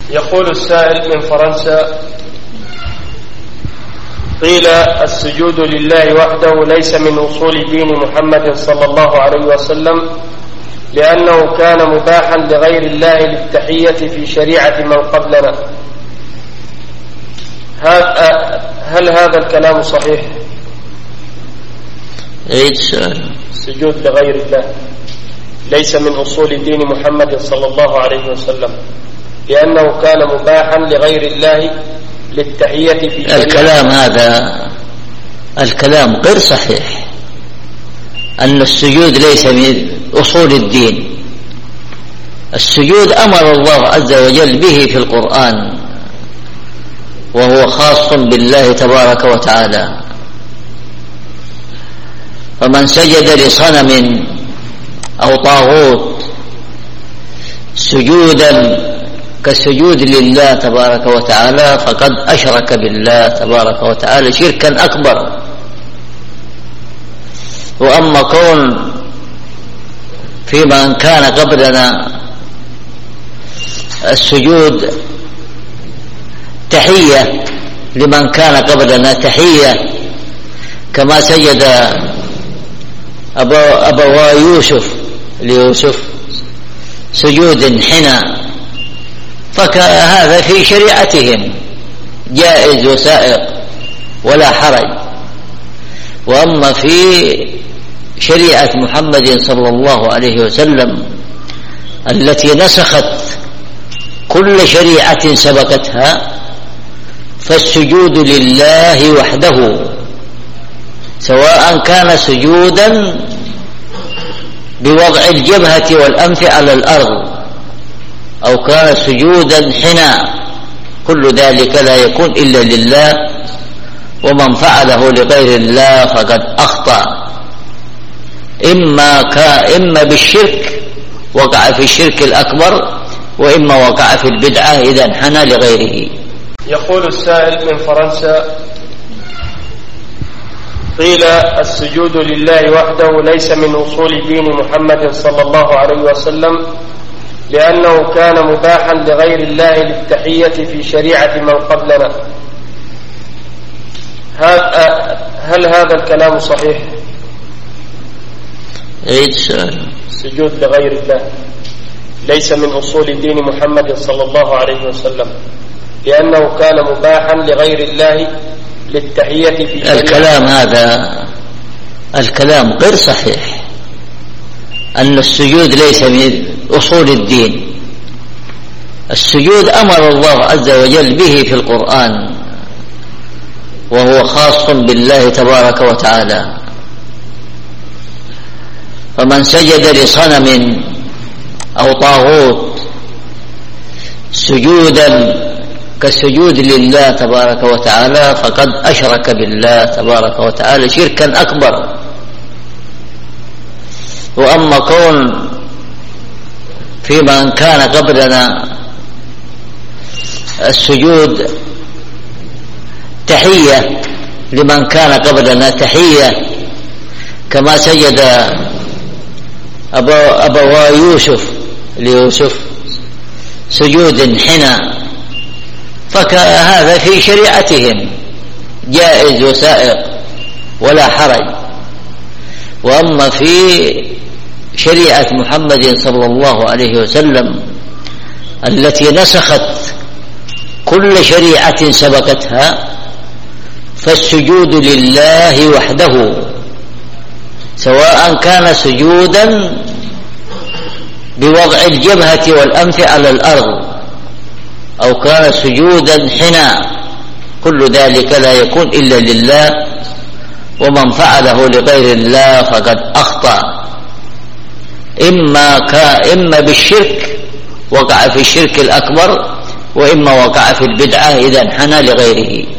يقول السائل من فرنسا: قيل السجود لله وحده ليس من أصول دين محمد صلى الله عليه وسلم، لأنه كان مباحا لغير الله للتحية في شريعة من قبلنا. هل هذا الكلام صحيح؟ السجود لغير الله ليس من أصول دين محمد صلى الله عليه وسلم، لأنه كان مباحا لغير الله للتحية في شريعة. الكلام غير صحيح. أن السجود ليس من أصول الدين. السجود أمر الله عز وجل به في القرآن، وهو خاص بالله تبارك وتعالى. فمن سجد لصنم أو طاغوت سجودا كالسجود لله تبارك وتعالى فقد أشرك بالله تبارك وتعالى شركا أكبر. وأما كون في من كان قبلنا السجود تحية لمن كان قبلنا، تحية كما سجد أبوا ليوسف سجود حنى، فهذا في شريعتهم جائز وسائق ولا حرج. وأما في شريعة محمد صلى الله عليه وسلم التي نسخت كل شريعة سبقتها، فالسجود لله وحده، سواء كان سجودا بوضع الجبهة والأنف على الأرض أو كان سجودا حنى، كل ذلك لا يكون إلا لله. ومن فعله لغير الله فقد أخطأ، إما بالشرك وقع في الشرك الأكبر، وإما وقع في البدعة إذا انحنى لغيره. يقول السائل من فرنسا: قيل السجود لله وحده ليس من أصول دين محمد صلى الله عليه وسلم، لأنه كان مباحا لغير الله للتحية في شريعة من قبلنا. هل هذا الكلام صحيح؟ السجود لغير الله ليس من أصول دين محمد صلى الله عليه وسلم، لأنه كان مباحا لغير الله للتحية في شريعة. الكلام غير صحيح. أن السجود ليس من أصول الدين. السجود أمر الله عز وجل به في القرآن، وهو خاص بالله تبارك وتعالى. فمن سجد لصنم أو طاغوت سجودا كالسجود لله تبارك وتعالى فقد أشرك بالله تبارك وتعالى شركا أكبر. وأما كون في من كان قبلنا السجود تحية لمن كان قبلنا، تحية كما سجد أبوا ليوسف سجود حنى، فهذا في شريعتهم جائز وسائق ولا حرج. وأما في شريعة محمد صلى الله عليه وسلم التي نسخت كل شريعة سبقتها، فالسجود لله وحده، سواء كان سجودا بوضع الجبهة والأنف على الأرض أو كان سجودا حنى، كل ذلك لا يكون إلا لله. ومن فعله لغير الله فقد أخطأ، إما بالشرك وقع في الشرك الأكبر، وإما وقع في البدعة إذا انحنى لغيره.